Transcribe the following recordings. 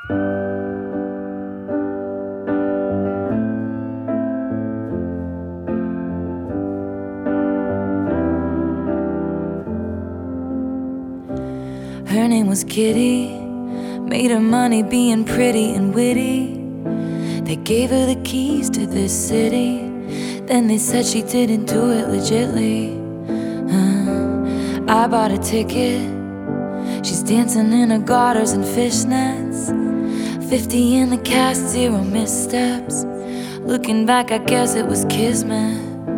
Her name was Kitty, made her money being pretty and witty. They gave her the keys to this city, then they said she didn't do it legitly. I bought a ticket, she's dancing in her garters and fishnets. 50 in the cast, 0 missteps. Looking back, I guess it was kismet.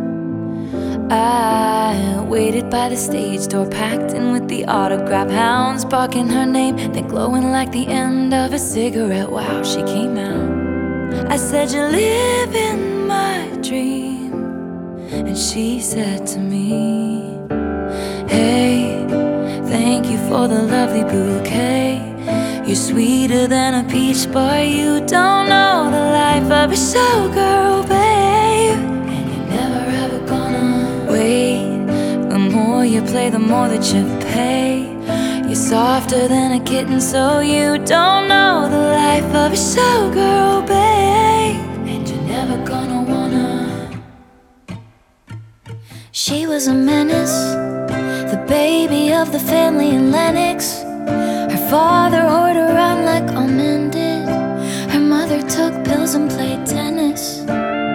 I waited by the stage door, packed in with the autograph hounds, barking her name, then glowing like the end of a cigarette. Wow, she came out. I said, "You're living my dream." And she said to me, "Hey, thank you for the lovely bouquet. You're sweeter than a peach, but you don't know the life of a showgirl, babe. And you're never ever gonna wait. The more you play, the more that you pay. You're softer than a kitten, so you don't know the life of a showgirl, babe. And you're never gonna wanna." She was a menace, the baby of the family in Lenox. Her father whored around like all men did. Her mother took pills and played tennis.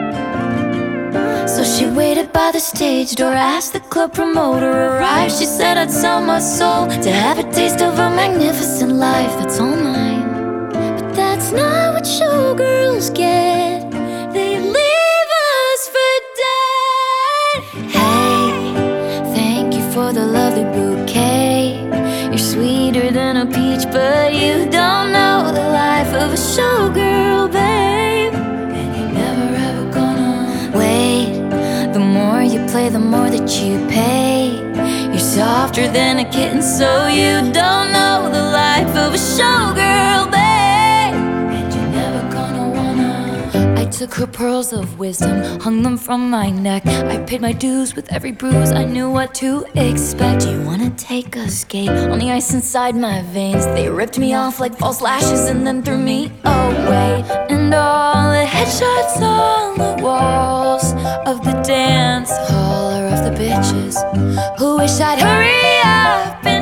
So she waited by the stage door, asked the club promoter arrive. She said, "I'd sell my soul to have a taste of a magnificent life that's all mine." But that's not what showgirls get. They leave us for dead. Hey, thank you for the lovely bouquet. You're sweeter than a peach, but you don't know the life of a showgirl, babe. And you're never ever gonna wait. The more you play, the more that you pay. You're softer than a kitten, so you don't know the life of a showgirl, babe. And you're never gonna wanna. I took her pearls of wisdom, hung them from my neck. I paid my dues with every bruise, I knew what to expect. Do you wanna take a skate on the ice inside my veins? They ripped me off like false lashes and then threw me away. And all the headshots on the walls of the dance hall are of the bitches who wish I'd hurry up and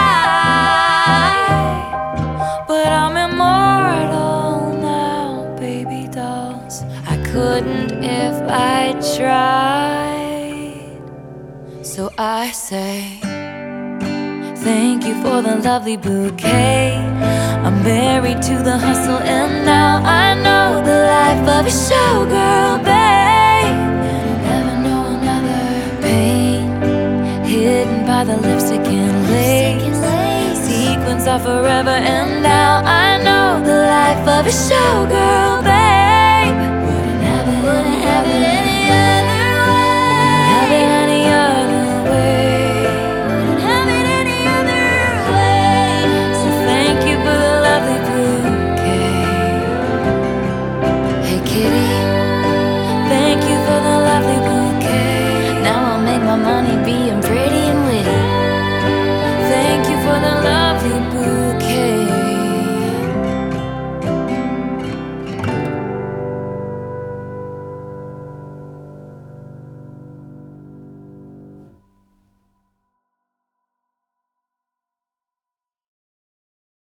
die. But I'm immortal now, baby dolls. I couldn't if I tried. So I say, thank you for the lovely bouquet. I'm married to the hustle, and now I know the life of a showgirl, babe. And I'll never know another pain hidden by the lipstick and lace. Sequins are forever, and now I know the life of a showgirl, babe.